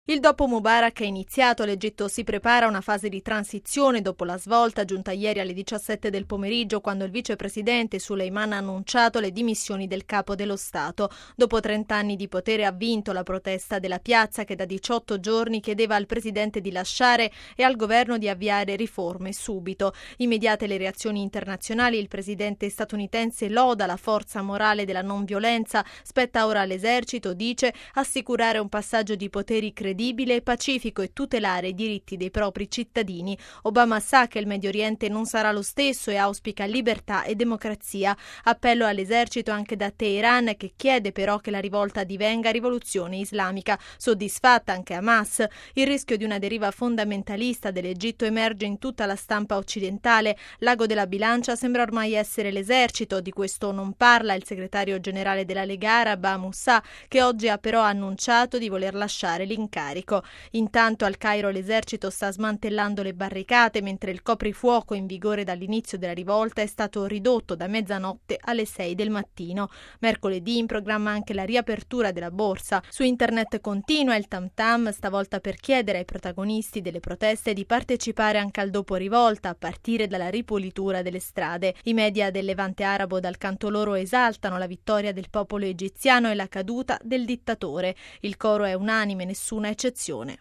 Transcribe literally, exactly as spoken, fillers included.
Il dopo Mubarak è iniziato, l'Egitto si prepara a una fase di transizione dopo la svolta giunta ieri alle diciassette del pomeriggio quando il vicepresidente Suleiman ha annunciato le dimissioni del capo dello Stato. Dopo trent'anni di potere ha vinto la protesta della piazza che da diciotto giorni chiedeva al presidente di lasciare e al governo di avviare riforme subito. Immediate le reazioni internazionali, il presidente statunitense loda la forza morale della non violenza, spetta ora all'esercito, dice, assicurare un passaggio di poteri credibile e pacifico e tutelare i diritti dei propri cittadini. Obama sa che il Medio Oriente non sarà lo stesso e auspica libertà e democrazia. Appello all'esercito anche da Teheran, che chiede però che la rivolta divenga rivoluzione islamica. Soddisfatta anche Hamas. Il rischio di una deriva fondamentalista dell'Egitto emerge in tutta la stampa occidentale. L'ago della bilancia sembra ormai essere l'esercito. Di questo non parla il segretario generale della Lega Araba, Moussa, che oggi ha però annunciato di voler lasciare l'incarico. Intanto al Cairo l'esercito sta smantellando le barricate, mentre il coprifuoco in vigore dall'inizio della rivolta è stato ridotto da mezzanotte alle sei del mattino. Mercoledì in programma anche la riapertura della borsa. Su internet continua il tam tam, stavolta per chiedere ai protagonisti delle proteste di partecipare anche al dopo rivolta, a partire dalla ripulitura delle strade. I media del Levante arabo dal canto loro esaltano la vittoria del popolo egiziano e la caduta del dittatore. Il coro è unanime, nessuna eccezione.